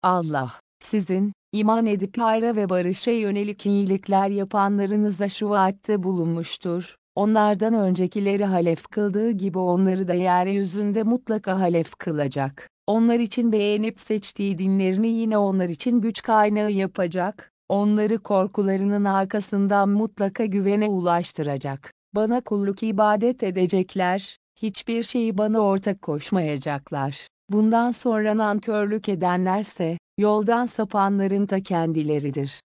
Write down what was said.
Allah, sizin, iman edip hayra ve barışa yönelik iyilikler yapanlarınıza şu vaatte bulunmuştur. Onlardan öncekileri halef kıldığı gibi onları da yeryüzünde mutlaka halef kılacak. Onlar için beğenip seçtiği dinlerini yine onlar için güç kaynağı yapacak. Onları korkularının arkasından mutlaka güvene ulaştıracak. Bana kulluk ibadet edecekler, hiçbir şeyi bana ortak koşmayacaklar. Bundan sonra nankörlük edenlerse, yoldan sapanların ta kendileridir.